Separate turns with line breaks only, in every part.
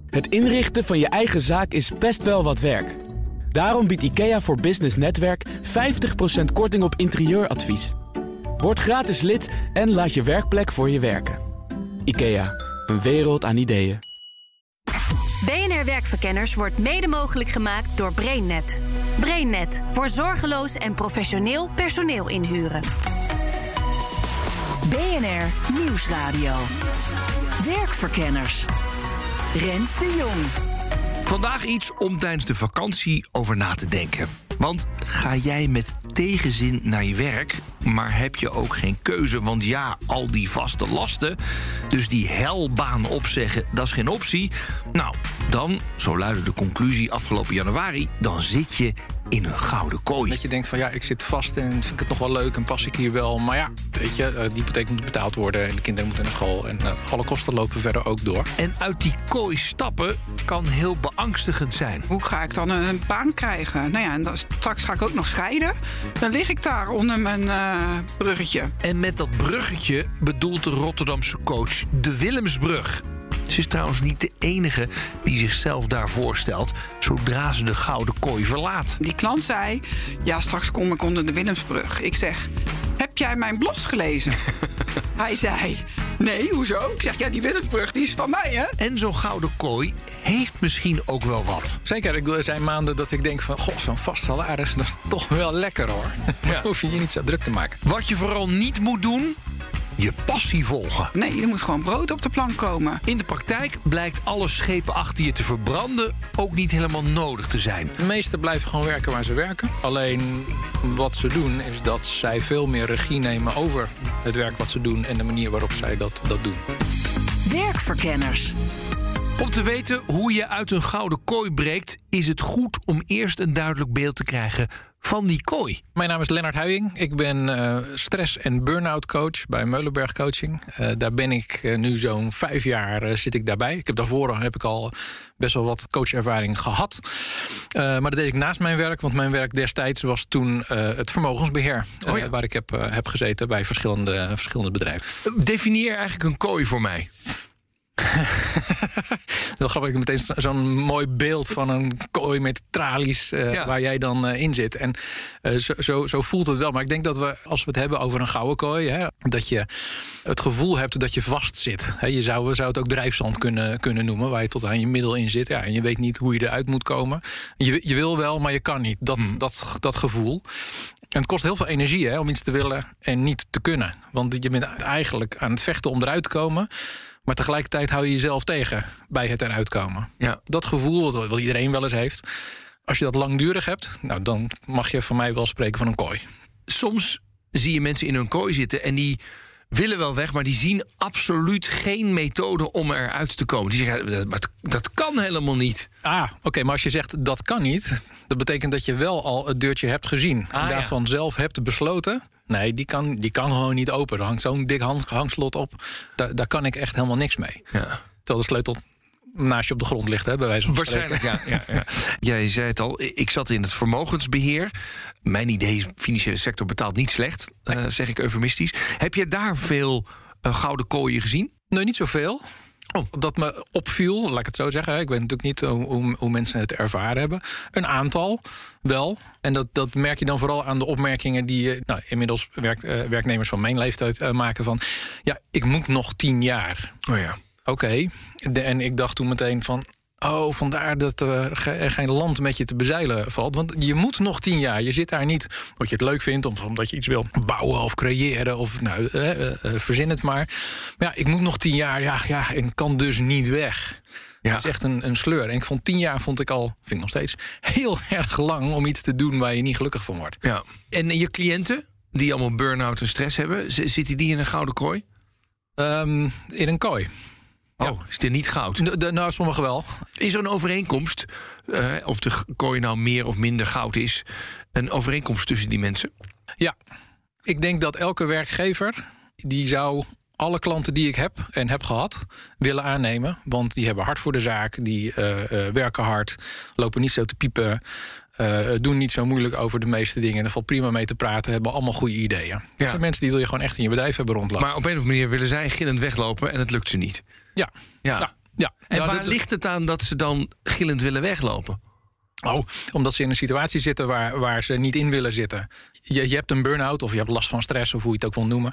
Het inrichten van je eigen zaak is best wel wat werk. Daarom biedt IKEA voor Business Netwerk 50% korting op interieuradvies. Word gratis lid en laat je werkplek voor je werken. IKEA, een wereld aan ideeën.
BNR Werkverkenners wordt mede mogelijk gemaakt door BrainNet. BrainNet, voor zorgeloos en professioneel personeel inhuren.
BNR Nieuwsradio. Werkverkenners. Rens de Jong.
Vandaag iets om tijdens de vakantie over na te denken. Want ga jij met tegenzin naar je werk, maar heb je ook geen keuze? Want ja, al die vaste lasten, dus die helbaan opzeggen, dat is geen optie. Nou, dan, zo luidde de conclusie afgelopen januari, dan zit je in een gouden kooi.
Dat je denkt van ja, ik zit vast en vind ik het nog wel leuk en pas ik hier wel. Maar ja, weet je, de hypotheek moet betaald worden en de kinderen moeten naar school en alle kosten lopen verder ook door.
En uit die kooi stappen kan heel beangstigend zijn.
Hoe ga ik dan een baan krijgen? Nou ja, en dan, straks ga ik ook nog scheiden. Dan lig ik daar onder mijn bruggetje.
En met dat bruggetje bedoelt de Rotterdamse coach de Willemsbrug. Ze is trouwens niet de enige die zichzelf daar voorstelt zodra ze de gouden kooi verlaat.
Die klant zei, ja, straks kom ik onder de Willemsbrug. Ik zeg, heb jij mijn blogs gelezen? Hij zei, nee, hoezo? Ik zeg, ja, die Willemsbrug, die is van mij, hè?
En zo'n gouden kooi heeft misschien ook wel wat.
Zeker, er zijn maanden dat ik denk van, goh, zo'n vast salaris, dat is toch wel lekker, hoor. Ja. Dan hoef je je niet zo druk te maken.
Wat je vooral niet moet doen, je passie volgen.
Nee, er moet gewoon brood op de plank komen.
In de praktijk blijkt alle schepen achter je te verbranden ook niet helemaal nodig te zijn.
De meesten blijven gewoon werken waar ze werken. Alleen wat ze doen is dat zij veel meer regie nemen over het werk wat ze doen en de manier waarop zij dat doen.
Werkverkenners.
Om te weten hoe je uit een gouden kooi breekt, is het goed om eerst een duidelijk beeld te krijgen van die kooi.
Mijn naam is Lennart Huying. Ik ben stress- en burn-out coach bij Meulenberg Coaching. Daar ben ik nu zo'n 5 jaar zit ik daarbij. Daarvoor heb ik al best wel wat coachervaring gehad. Maar dat deed ik naast mijn werk. Want mijn werk destijds was toen het vermogensbeheer. Waar ik heb gezeten bij verschillende bedrijven.
Definieer eigenlijk een kooi voor mij.
Heel grappig, ik heb meteen zo'n mooi beeld van een kooi met tralies waar jij dan in zit. En zo voelt het wel. Maar ik denk dat we, als we het hebben over een gouden kooi, dat je het gevoel hebt dat je vast zit. Je zou het ook drijfzand kunnen noemen, waar je tot aan je middel in zit. Ja, en je weet niet hoe je eruit moet komen. Je wil wel, maar je kan niet. Dat gevoel. En het kost heel veel energie om iets te willen en niet te kunnen. Want je bent eigenlijk aan het vechten om eruit te komen. Maar tegelijkertijd hou je jezelf tegen bij het eruit komen. Ja. Dat gevoel, wat iedereen wel eens heeft. Als je dat langdurig hebt, nou, dan mag je van mij wel spreken van een kooi.
Soms zie je mensen in een kooi zitten en die willen wel weg, maar die zien absoluut geen methode om eruit te komen. Die zeggen, dat kan helemaal niet.
Oké, maar als je zegt dat kan niet, dat betekent dat je wel al het deurtje hebt gezien. En daarvan zelf hebt besloten, nee, die kan gewoon niet open. Er hangt zo'n dik hangslot op. Daar kan ik echt helemaal niks mee. Ja. Terwijl de sleutel naast je op de grond ligt, bij wijze van
waarschijnlijk, ja. Jij zei het al, ik zat in het vermogensbeheer. Mijn idee is, de financiële sector betaalt niet slecht, zeg ik eufemistisch. Heb je daar veel gouden kooien gezien?
Nee, niet zoveel. Dat me opviel, laat ik het zo zeggen. Ik weet natuurlijk niet hoe mensen het ervaren hebben. Een aantal wel. En dat merk je dan vooral aan de opmerkingen die inmiddels werknemers van mijn leeftijd maken van, ja, ik moet nog 10 jaar.
Oh ja.
Oké. En ik dacht toen meteen van, vandaar dat er geen land met je te bezeilen valt. Want je moet nog 10 jaar. Je zit daar niet omdat je het leuk vindt, of omdat je iets wil bouwen of creëren. Of verzin het maar. Maar ja, ik moet nog 10 jaar, en kan dus niet weg. Ja. Het is echt een sleur. En ik vond 10 jaar vind ik nog steeds heel erg lang om iets te doen waar je niet gelukkig van wordt.
Ja. En je cliënten, die allemaal burn-out en stress hebben, zitten die in een gouden kooi?
In een kooi.
Is dit niet goud?
Nou, sommigen wel.
Is er een overeenkomst, of de kooi nou meer of minder goud is, een overeenkomst tussen die mensen?
Ja, ik denk dat elke werkgever, die zou alle klanten die ik heb en heb gehad willen aannemen. Want die hebben hart voor de zaak, die werken hard, lopen niet zo te piepen, doen niet zo moeilijk over de meeste dingen. Er valt prima mee te praten, hebben allemaal goede ideeën. Dat zijn mensen die wil je gewoon echt in je bedrijf hebben rondlopen.
Maar op een of andere manier willen zij gillend weglopen en het lukt ze niet.
Ja. Ja.
En waar ligt het aan dat ze dan gillend willen weglopen?
Omdat ze in een situatie zitten waar ze niet in willen zitten. Je hebt een burn-out of je hebt last van stress, of hoe je het ook wil noemen.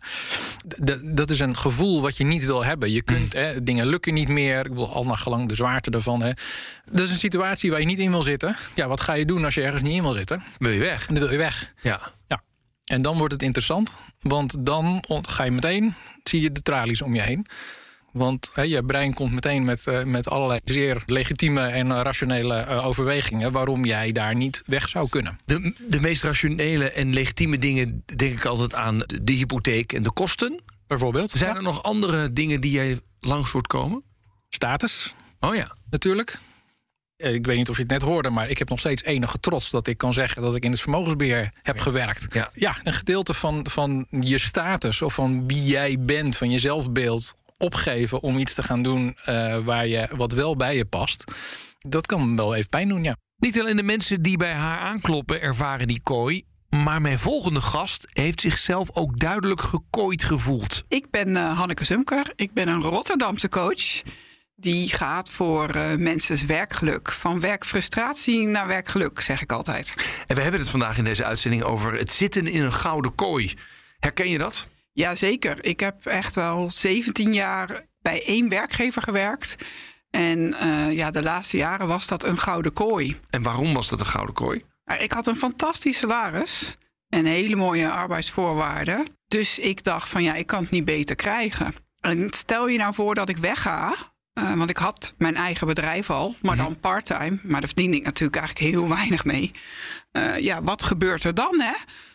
Dat is een gevoel wat je niet wil hebben. Je kunt, dingen lukken niet meer. Ik wil al naar gelang de zwaarte ervan. Dat is een situatie waar je niet in wil zitten. Ja, wat ga je doen als je ergens niet in wil zitten?
Wil je weg?
Dan wil je weg.
Ja.
En dan wordt het interessant. Want dan ga je meteen, zie je de tralies om je heen. Want je brein komt meteen met allerlei zeer legitieme en rationele overwegingen waarom jij daar niet weg zou kunnen.
De meest rationele en legitieme dingen denk ik altijd aan de hypotheek en de kosten.
Bijvoorbeeld.
Zijn er nog andere dingen die jij langs hoort komen?
Status.
Oh ja.
Natuurlijk. Ik weet niet of je het net hoorde, maar ik heb nog steeds enige trots dat ik kan zeggen dat ik in het vermogensbeheer heb gewerkt. Ja, een gedeelte van je status of van wie jij bent, van je zelfbeeld opgeven om iets te gaan doen wat wel bij je past. Dat kan wel even pijn doen, ja.
Niet alleen de mensen die bij haar aankloppen ervaren die kooi, maar mijn volgende gast heeft zichzelf ook duidelijk gekooid gevoeld.
Ik ben Hanneke Zumker. Ik ben een Rotterdamse coach. Die gaat voor mensen's werkgeluk. Van werkfrustratie naar werkgeluk, zeg ik altijd.
En we hebben het vandaag in deze uitzending over het zitten in een gouden kooi. Herken je dat?
Jazeker. Ik heb echt wel 17 jaar bij één werkgever gewerkt. En de laatste jaren was dat een gouden kooi.
En waarom was dat een gouden kooi?
Ik had een fantastisch salaris en hele mooie arbeidsvoorwaarden. Dus ik dacht van ik kan het niet beter krijgen. En stel je nou voor dat ik wegga. Want ik had mijn eigen bedrijf al, maar dan parttime. Maar daar verdiende ik natuurlijk eigenlijk heel weinig mee. Wat gebeurt er dan, hè?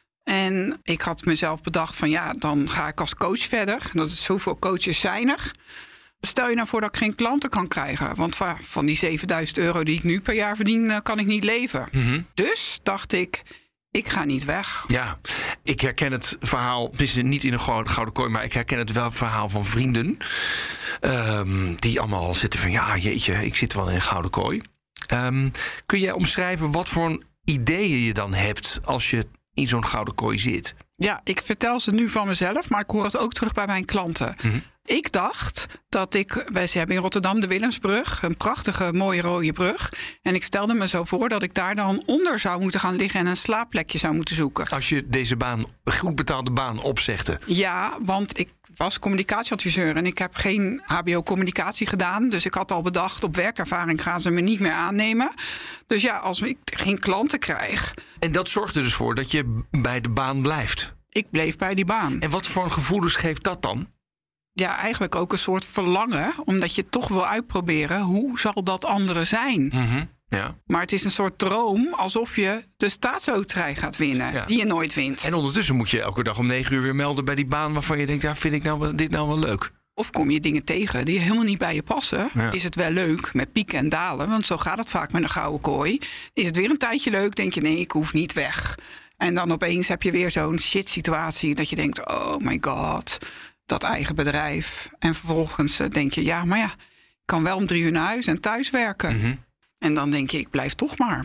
En ik had mezelf bedacht van dan ga ik als coach verder. Dat is hoeveel coaches zijn er. Stel je nou voor dat ik geen klanten kan krijgen. Want van die €7.000 die ik nu per jaar verdien, kan ik niet leven. Mm-hmm. Dus dacht ik ga niet weg.
Ja, ik herken het verhaal, niet in een gouden kooi, maar ik herken het wel, het verhaal van vrienden. Die allemaal zitten van, jeetje, ik zit wel in een gouden kooi. Kun jij omschrijven wat voor ideeën je dan hebt als je in zo'n gouden kooi zit?
Ja, ik vertel ze nu van mezelf, maar ik hoor het ook terug bij mijn klanten. Mm-hmm. Ik dacht dat ze hebben in Rotterdam de Willemsbrug, een prachtige, mooie rode brug. En ik stelde me zo voor dat ik daar dan onder zou moeten gaan liggen en een slaapplekje zou moeten zoeken.
Als je deze goed betaalde baan opzegde?
Ja, want ik was communicatieadviseur en ik heb geen HBO-communicatie gedaan. Dus ik had al bedacht, op werkervaring gaan ze me niet meer aannemen. Dus als ik geen klanten krijg.
En dat zorgt er dus voor dat je bij de baan blijft?
Ik bleef bij die baan.
En wat voor gevoelens geeft dat dan?
Ja, eigenlijk ook een soort verlangen, omdat je toch wil uitproberen hoe zal dat andere zijn.
Mm-hmm. Ja.
Maar het is een soort droom, alsof je de staatsloterij gaat winnen, die je nooit wint.
En ondertussen moet je elke dag om 9 uur weer melden bij die baan waarvan je denkt, vind ik dit nou wel leuk?
Of kom je dingen tegen die helemaal niet bij je passen. Ja. Is het wel leuk met pieken en dalen, want zo gaat het vaak met een gouden kooi. Is het weer een tijdje leuk, denk je, nee, ik hoef niet weg. En dan opeens heb je weer zo'n shit situatie dat je denkt, oh my god, dat eigen bedrijf. En vervolgens denk je, ik kan wel om 3 uur naar huis en thuis werken. Mm-hmm. En dan denk je, ik blijf toch maar.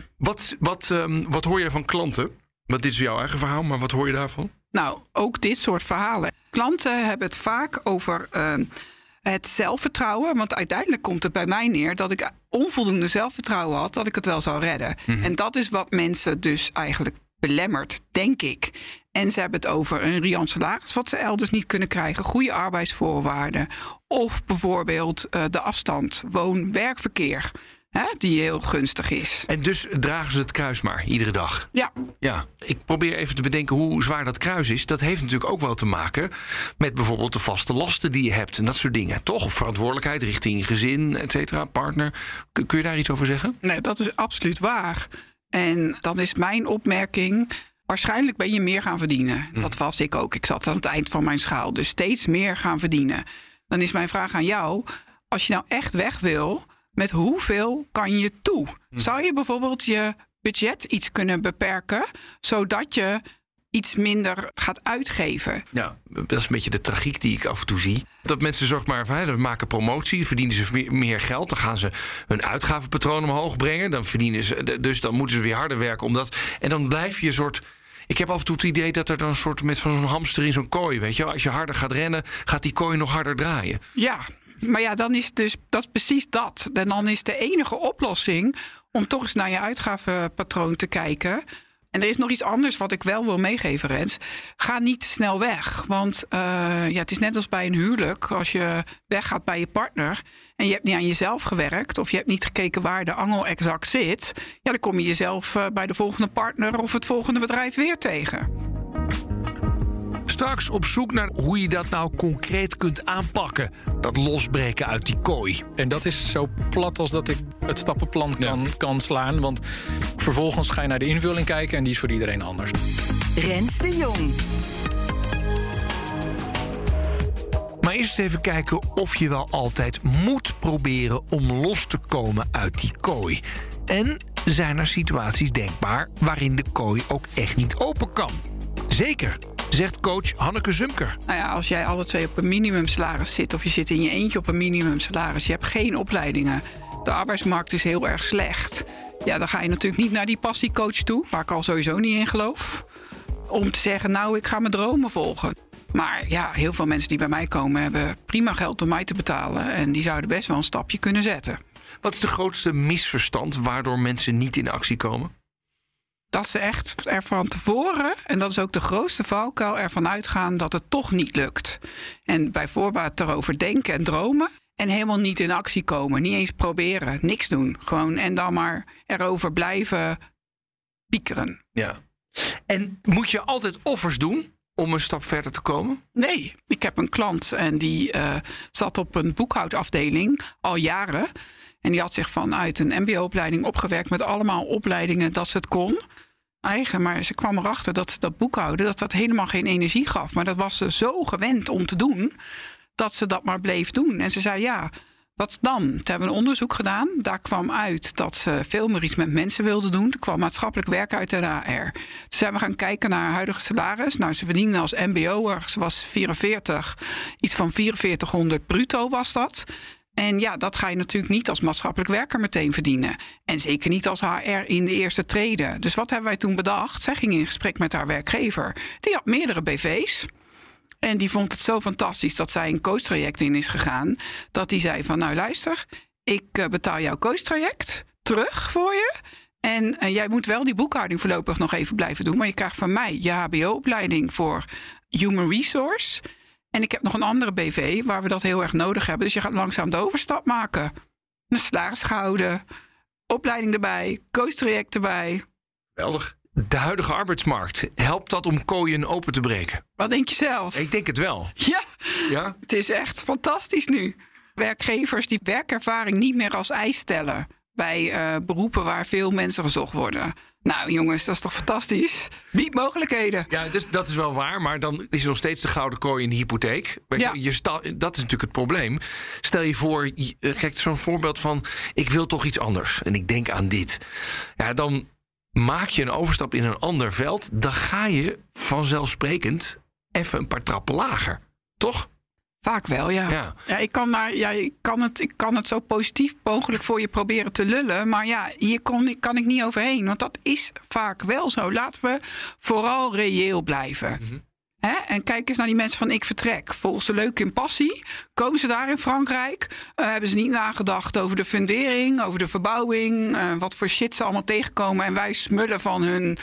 Wat hoor je van klanten? Want dit is jouw eigen verhaal, maar wat hoor je daarvan?
Nou, ook dit soort verhalen. Klanten hebben het vaak over het zelfvertrouwen. Want uiteindelijk komt het bij mij neer dat ik onvoldoende zelfvertrouwen had dat ik het wel zou redden. Mm-hmm. En dat is wat mensen dus eigenlijk belemmert, denk ik. En ze hebben het over een riant salaris wat ze elders niet kunnen krijgen. Goede arbeidsvoorwaarden. Of bijvoorbeeld de afstand, woon-werkverkeer. Die heel gunstig is.
En dus dragen ze het kruis maar, iedere dag? Ja. Ik probeer even te bedenken hoe zwaar dat kruis is. Dat heeft natuurlijk ook wel te maken met bijvoorbeeld de vaste lasten die je hebt. En dat soort dingen, toch? Of verantwoordelijkheid richting gezin, et cetera, partner. Kun je daar iets over zeggen?
Nee, dat is absoluut waar. En dan is mijn opmerking, waarschijnlijk ben je meer gaan verdienen. Dat was ik ook. Ik zat aan het eind van mijn schaal. Dus steeds meer gaan verdienen. Dan is mijn vraag aan jou, als je nou echt weg wil, met hoeveel kan je toe? Zou je bijvoorbeeld je budget iets kunnen beperken, zodat je iets minder gaat uitgeven?
Ja, dat is een beetje de tragiek die ik af en toe zie. Dat mensen maken promotie, verdienen ze meer geld, dan gaan ze hun uitgavenpatroon omhoog brengen, dan verdienen ze, dus dan moeten ze weer harder werken omdat. En dan blijf je een soort. Ik heb af en toe het idee dat er dan een soort met zo'n hamster in zo'n kooi, weet je wel. Als je harder gaat rennen, gaat die kooi nog harder draaien.
Ja. Maar ja, dan is dat is precies dat. En dan is de enige oplossing om toch eens naar je uitgavenpatroon te kijken. En er is nog iets anders wat ik wel wil meegeven, Rens. Ga niet te snel weg. Want het is net als bij een huwelijk. Als je weggaat bij je partner en je hebt niet aan jezelf gewerkt, of je hebt niet gekeken waar de angel exact zit, ja, dan kom je jezelf bij de volgende partner of het volgende bedrijf weer tegen.
Straks op zoek naar hoe je dat nou concreet kunt aanpakken. Dat losbreken uit die kooi.
En dat is zo plat als dat ik het stappenplan kan slaan. Want vervolgens ga je naar de invulling kijken en die is voor iedereen anders.
Rens de Jong.
Maar eerst even kijken of je wel altijd moet proberen om los te komen uit die kooi. En zijn er situaties denkbaar waarin de kooi ook echt niet open kan? Zeker, zegt coach Hanneke Zumker.
Nou ja, als jij alle twee op een minimumsalaris zit, of je zit in je eentje op een minimumsalaris, je hebt geen opleidingen, de arbeidsmarkt is heel erg slecht, ja, dan ga je natuurlijk niet naar die passiecoach toe, waar ik al sowieso niet in geloof, om te zeggen, nou, ik ga mijn dromen volgen. Maar ja, heel veel mensen die bij mij komen hebben prima geld om mij te betalen en die zouden best wel een stapje kunnen zetten.
Wat is de grootste misverstand waardoor mensen niet in actie komen?
Dat ze echt er van tevoren, en dat is ook de grootste valkuil, ervan uitgaan dat het toch niet lukt. En bij voorbaat erover denken en dromen en helemaal niet in actie komen. Niet eens proberen, niks doen. Gewoon en dan maar erover blijven piekeren.
Ja. En moet je altijd offers doen om een stap verder te komen?
Nee, ik heb een klant en die zat op een boekhoudafdeling al jaren. En die had zich vanuit een mbo-opleiding opgewerkt met allemaal opleidingen dat ze het kon. Maar ze kwam erachter dat boekhouden dat helemaal geen energie gaf. Maar dat was ze zo gewend om te doen, dat ze dat maar bleef doen. En ze zei, ja, wat dan? Toen hebben we een onderzoek gedaan. Daar kwam uit dat ze veel meer iets met mensen wilde doen. Er kwam maatschappelijk werk uit de HR. Toen zijn we gaan kijken naar haar huidige salaris. Nou, ze verdiende als mbo'er, ze was 44, iets van 4400 bruto was dat. En ja, dat ga je natuurlijk niet als maatschappelijk werker meteen verdienen. En zeker niet als HR in de eerste trede. Dus wat hebben wij toen bedacht? Zij ging in gesprek met haar werkgever. Die had meerdere BV's. En die vond het zo fantastisch dat zij een coachtraject in is gegaan. Dat die zei van, nou luister, ik betaal jouw coachtraject terug voor je. En jij moet wel die boekhouding voorlopig nog even blijven doen. Maar je krijgt van mij je HBO-opleiding voor Human Resource. En ik heb nog een andere BV waar we dat heel erg nodig hebben. Dus je gaat langzaam de overstap maken. Een salaris gehouden, opleiding erbij, coachtraject erbij.
Geweldig. De huidige arbeidsmarkt, helpt dat om kooien open te breken?
Wat denk je zelf?
Ik denk het wel.
Ja, het is echt fantastisch nu. Werkgevers die werkervaring niet meer als eis stellen bij beroepen waar veel mensen gezocht worden. Nou jongens, dat is toch fantastisch? Bied mogelijkheden.
Ja, dus dat is wel waar, maar dan is er nog steeds de gouden kooi in de hypotheek.
Ja.
Dat is natuurlijk het probleem. Stel je voor, kijk, zo'n voorbeeld van, ik wil toch iets anders en ik denk aan dit. Ja, dan maak je een overstap in een ander veld, dan ga je vanzelfsprekend even een paar trappen lager. Toch?
Vaak wel, ja. Ik kan het zo positief mogelijk voor je proberen te lullen. Maar ja, hier kan ik niet overheen. Want dat is vaak wel zo. Laten we vooral reëel blijven. Mm-hmm. En kijk eens naar die mensen van Ik Vertrek. Volgen ze leuk in passie? Komen ze daar in Frankrijk? Hebben ze niet nagedacht over de fundering, over de verbouwing? Wat voor shit ze allemaal tegenkomen. En wij smullen van hun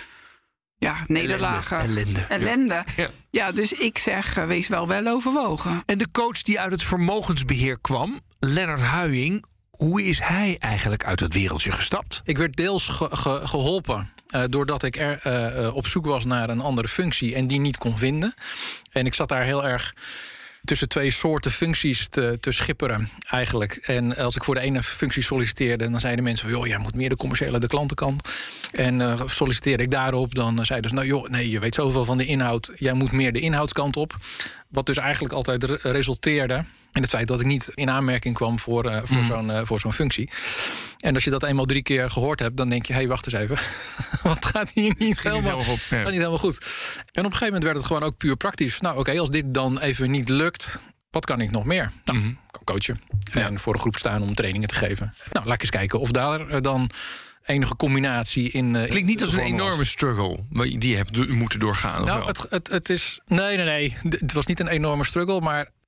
nederlagen. Ellende. Ja, dus ik zeg, wees wel overwogen.
En de coach die uit het vermogensbeheer kwam, Lennart Huying, hoe is hij eigenlijk uit het wereldje gestapt?
Ik werd deels geholpen doordat ik op zoek was naar een andere functie en die niet kon vinden. En ik zat daar heel erg tussen twee soorten functies te schipperen eigenlijk. En als ik voor de ene functie solliciteerde, dan zeiden mensen van, joh, jij moet meer de commerciële, de klantenkant. En solliciteerde ik daarop, dan zeiden ze, nou joh, nee, je weet zoveel van de inhoud, jij moet meer de inhoudskant op. Wat dus eigenlijk altijd resulteerde in het feit dat ik niet in aanmerking kwam voor zo'n functie. En als je dat eenmaal 3 keer gehoord hebt, dan denk je, hé, wacht eens even. Wat gaat hier niet helemaal goed? En op een gegeven moment werd het gewoon ook puur praktisch. Nou oké, als dit dan even niet lukt, wat kan ik nog meer? Nou, ik kan coachen en voor een groep staan om trainingen te geven. Nou, laat ik eens kijken of daar dan enige combinatie in.
Klinkt niet als een enorme struggle die je hebt moeten doorgaan.
Nou, het is. Nee. Het was niet een enorme struggle, maar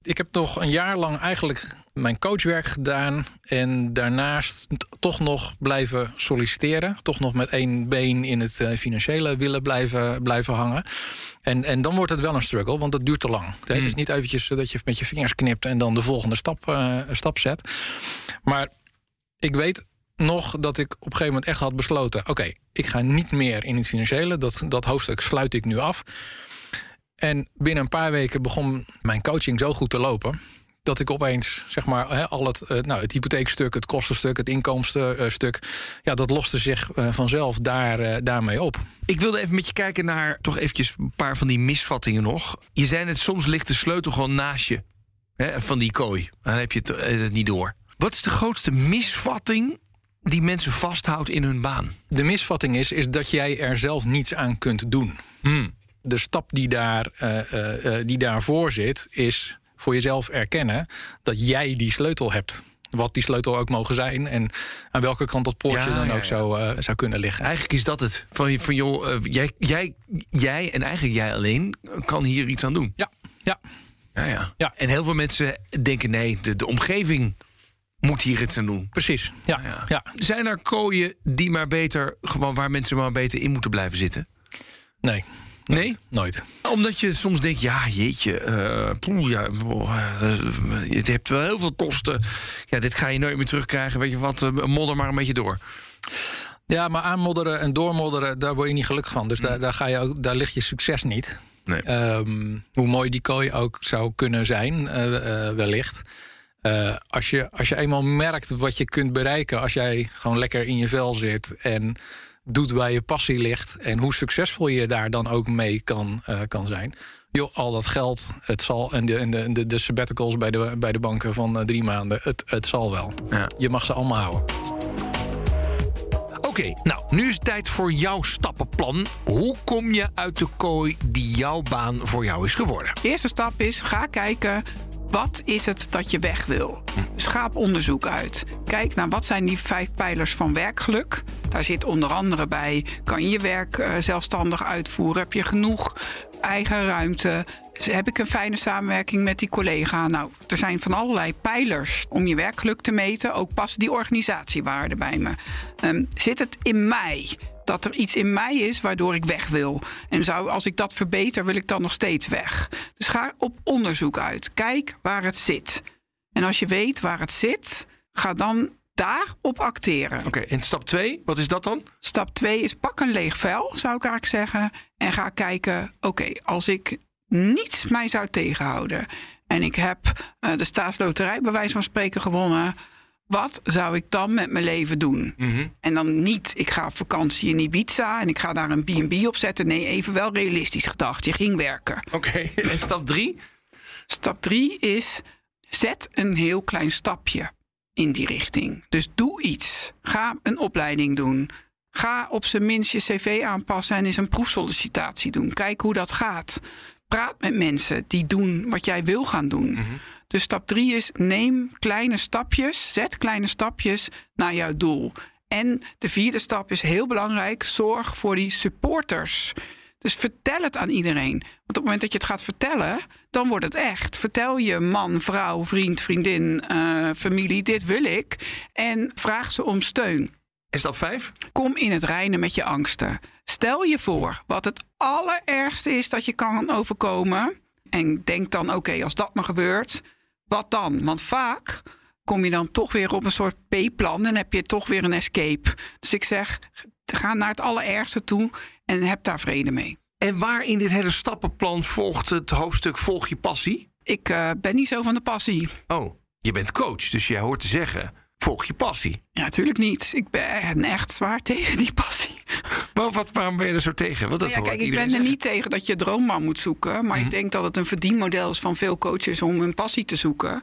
Ik heb nog een jaar lang eigenlijk mijn coachwerk gedaan. En daarnaast toch nog blijven solliciteren. Toch nog met 1 been in het financiële willen blijven hangen. En dan wordt het wel een struggle, want dat duurt te lang. Het is niet eventjes dat je met je vingers knipt en dan de volgende stap zet. Maar ik weet nog dat ik op een gegeven moment echt had besloten... oké, ik ga niet meer in het financiële. Dat hoofdstuk sluit ik nu af. En binnen een paar weken begon mijn coaching zo goed te lopen... dat ik opeens, zeg maar, al het hypotheekstuk, het kostenstuk, het inkomstenstuk... dat loste zich vanzelf daarmee op.
Ik wilde even met je kijken naar toch eventjes een paar van die misvattingen nog. Je zei net, soms ligt de sleutel gewoon naast je, van die kooi. Dan heb je het niet door. Wat is de grootste misvatting die mensen vasthoudt in hun baan?
De misvatting is dat jij er zelf niets aan kunt doen. De stap die daarvoor zit, is voor jezelf erkennen dat jij die sleutel hebt. Wat die sleutel ook mogen zijn en aan welke kant dat poortje ook zou kunnen liggen.
Eigenlijk is dat het. Van joh, jij en eigenlijk jij alleen kan hier iets aan doen.
Ja.
En heel veel mensen denken, nee, de omgeving moet hier iets aan doen.
Precies, ja.
Zijn er kooien die maar beter, gewoon waar mensen maar beter in moeten blijven zitten?
Nee? Nooit.
Omdat je soms denkt, jeetje, je hebt wel heel veel kosten. Ja, dit ga je nooit meer terugkrijgen. Weet je wat, modder maar een beetje door.
Ja, maar aanmodderen en doormodderen, daar word je niet gelukkig van. Dus daar ligt je succes niet.
Nee.
Hoe mooi die kooi ook zou kunnen zijn, wellicht. Als je eenmaal merkt wat je kunt bereiken als jij gewoon lekker in je vel zit en doet waar je passie ligt en hoe succesvol je daar dan ook mee kan zijn. Joh, al dat geld, het zal, en de sabbaticals bij de banken van 3 maanden, het zal wel. Ja. Je mag ze allemaal houden.
Oké, nou, nu is het tijd voor jouw stappenplan. Hoe kom je uit de kooi die jouw baan voor jou is geworden?
De eerste stap is, ga kijken, wat is het dat je weg wil? Dus ga op onderzoek uit. Kijk naar wat zijn die 5 pijlers van werkgeluk. Daar zit onder andere bij, kan je je werk zelfstandig uitvoeren? Heb je genoeg eigen ruimte? Heb ik een fijne samenwerking met die collega? Nou, er zijn van allerlei pijlers om je werkgeluk te meten. Ook passen die organisatiewaarden bij me. Zit het in mij? Dat er iets in mij is waardoor ik weg wil. En als ik dat verbeter, wil ik dan nog steeds weg. Dus ga op onderzoek uit. Kijk waar het zit. En als je weet waar het zit, ga dan daarop acteren.
Oké, en stap 2, wat is dat dan?
Stap 2 is pak een leeg vel, zou ik eigenlijk zeggen. En ga kijken, oké, als ik niets mij zou tegenhouden en ik heb de staatsloterij bij wijze van spreken gewonnen, wat zou ik dan met mijn leven doen? En dan niet, ik ga op vakantie in Ibiza en ik ga daar een B&B op zetten. Nee, even wel realistisch gedacht. Je ging werken.
Oké, en stap 3?
Stap 3 is, zet een heel klein stapje in die richting. Dus doe iets. Ga een opleiding doen. Ga op zijn minst je cv aanpassen en eens een proefsollicitatie doen. Kijk hoe dat gaat. Praat met mensen die doen wat jij wil gaan doen. Dus stap 3 is, neem kleine stapjes, zet kleine stapjes naar jouw doel. En de 4e stap is heel belangrijk, zorg voor die supporters. Dus vertel het aan iedereen. Want op het moment dat je het gaat vertellen, dan wordt het echt. Vertel je man, vrouw, vriend, vriendin, familie, dit wil ik. En vraag ze om steun.
En stap 5?
Kom in het reinen met je angsten. Stel je voor wat het allerergste is dat je kan overkomen. En denk dan, oké, als dat me gebeurt, wat dan? Want vaak kom je dan toch weer op een soort B-plan en heb je toch weer een escape. Dus ik zeg, ga naar het allerergste toe en heb daar vrede mee.
En waar in dit hele stappenplan volgt het hoofdstuk Volg je passie?
Ik ben niet zo van de passie.
Oh, je bent coach, dus jij hoort te zeggen, volg je passie.
Ja, natuurlijk niet. Ik ben echt zwaar tegen die passie.
Maar waarom ben je er zo tegen? Want dat
kijk, ik ben er niet tegen dat je droomman moet zoeken. Maar ik denk dat het een verdienmodel is van veel coaches om hun passie te zoeken.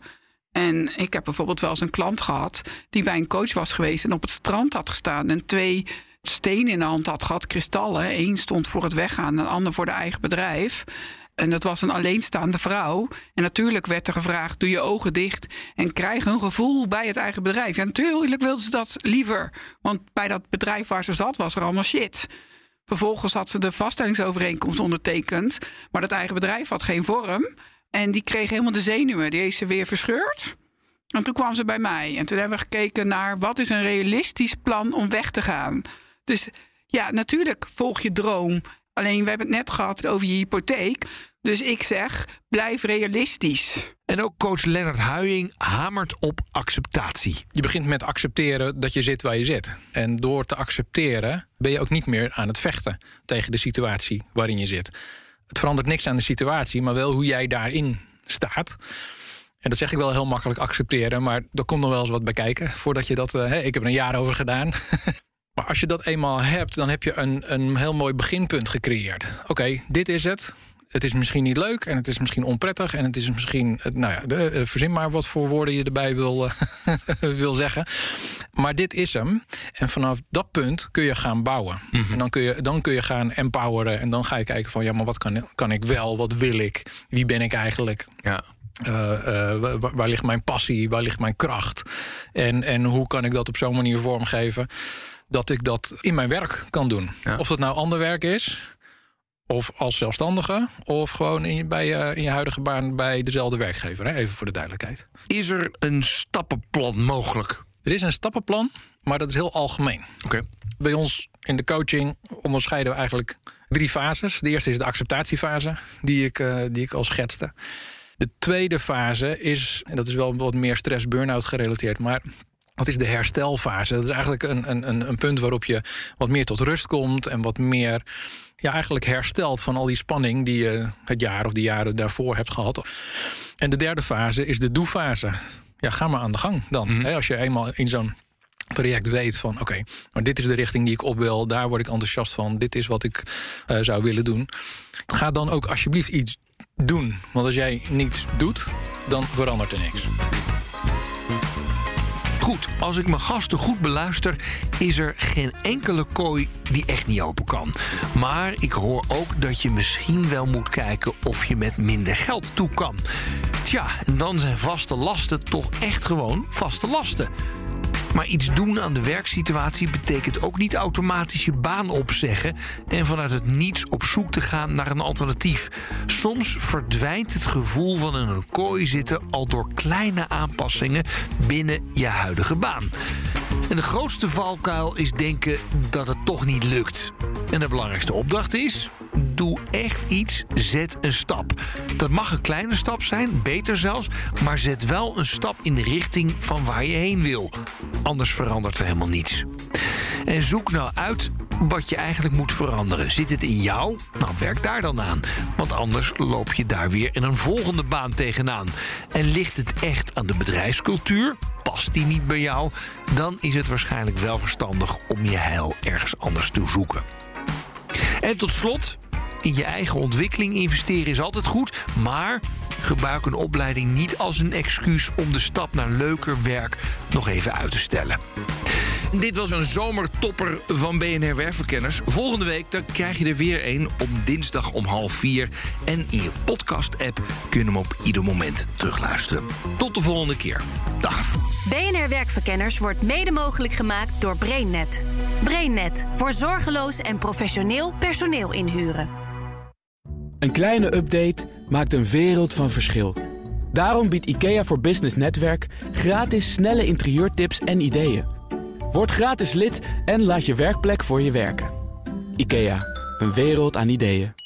En ik heb bijvoorbeeld wel eens een klant gehad die bij een coach was geweest en op het strand had gestaan en 2 stenen in de hand had gehad, kristallen. 1 stond voor het weggaan, een ander voor de eigen bedrijf. En dat was een alleenstaande vrouw. En natuurlijk werd er gevraagd, doe je ogen dicht en krijg een gevoel bij het eigen bedrijf. Ja, natuurlijk wilde ze dat liever. Want bij dat bedrijf waar ze zat, was er allemaal shit. Vervolgens had ze de vaststellingsovereenkomst ondertekend. Maar dat eigen bedrijf had geen vorm. En die kreeg helemaal de zenuwen. Die heeft ze weer verscheurd. En toen kwam ze bij mij. En toen hebben we gekeken naar wat is een realistisch plan om weg te gaan. Dus ja, natuurlijk volg je droom. Alleen we hebben het net gehad over je hypotheek. Dus ik zeg, blijf realistisch.
En ook coach Lennart Huying hamert op acceptatie.
Je begint met accepteren dat je zit waar je zit. En door te accepteren ben je ook niet meer aan het vechten tegen de situatie waarin je zit. Het verandert niks aan de situatie, maar wel hoe jij daarin staat. En dat zeg ik wel heel makkelijk accepteren, maar er komt nog wel eens wat bij kijken voordat je dat... ik heb er een jaar over gedaan. Maar als je dat eenmaal hebt, dan heb je een heel mooi beginpunt gecreëerd. Oké, dit is het. Het is misschien niet leuk en het is misschien onprettig... en het is misschien, verzin maar wat voor woorden je erbij wil zeggen. Maar dit is hem. En vanaf dat punt kun je gaan bouwen. Mm-hmm. En dan kun je gaan empoweren. En dan ga je kijken van, ja, maar wat kan ik wel? Wat wil ik? Wie ben ik eigenlijk? Ja. Waar ligt mijn passie? Waar ligt mijn kracht? En hoe kan ik dat op zo'n manier vormgeven... dat ik dat in mijn werk kan doen? Ja. Of dat nou ander werk is... of als zelfstandige, of gewoon in je huidige baan bij dezelfde werkgever. Hè? Even voor de duidelijkheid.
Is er een stappenplan mogelijk?
Er is een stappenplan, maar dat is heel algemeen.
Okay.
Bij ons in de coaching onderscheiden we eigenlijk 3 fases. De eerste is de acceptatiefase, die ik al schetste. De tweede fase is, en dat is wel wat meer stress-burn-out gerelateerd... maar dat is de herstelfase. Dat is eigenlijk een punt waarop je wat meer tot rust komt... en wat meer eigenlijk herstelt van al die spanning... die je het jaar of de jaren daarvoor hebt gehad. En de derde fase is de doe-fase. Ja, ga maar aan de gang dan. Mm-hmm. Als je eenmaal in zo'n traject weet van... oké, maar dit is de richting die ik op wil... daar word ik enthousiast van, dit is wat ik zou willen doen... ga dan ook alsjeblieft iets doen. Want als jij niets doet, dan verandert er niks.
Goed, als ik mijn gasten goed beluister... is er geen enkele kooi die echt niet open kan. Maar ik hoor ook dat je misschien wel moet kijken... of je met minder geld toe kan. Tja, en dan zijn vaste lasten toch echt gewoon vaste lasten. Maar iets doen aan de werksituatie betekent ook niet automatisch je baan opzeggen... en vanuit het niets op zoek te gaan naar een alternatief. Soms verdwijnt het gevoel van in een kooi zitten... al door kleine aanpassingen binnen je huidige baan. En de grootste valkuil is denken dat het toch niet lukt. En de belangrijkste opdracht is... doe echt iets, zet een stap. Dat mag een kleine stap zijn, beter zelfs... maar zet wel een stap in de richting van waar je heen wil. Anders verandert er helemaal niets. En zoek nou uit wat je eigenlijk moet veranderen. Zit het in jou? Nou, werk daar dan aan. Want anders loop je daar weer in een volgende baan tegenaan. En ligt het echt aan de bedrijfscultuur? Past die niet bij jou? Dan is het waarschijnlijk wel verstandig om je heil ergens anders te zoeken. En tot slot, in je eigen ontwikkeling investeren is altijd goed... maar gebruik een opleiding niet als een excuus... om de stap naar leuker werk nog even uit te stellen. Dit was een zomertopper van BNR Werkverkenners. Volgende week dan krijg je er weer een op dinsdag om 3:30. En in je podcast-app kun je hem op ieder moment terugluisteren. Tot de volgende keer. Dag.
BNR Werkverkenners wordt mede mogelijk gemaakt door BrainNet. BrainNet, voor zorgeloos en professioneel personeel inhuren.
Een kleine update maakt een wereld van verschil. Daarom biedt IKEA voor Business Netwerk gratis snelle interieurtips en ideeën. Word gratis lid en laat je werkplek voor je werken. IKEA, een wereld aan ideeën.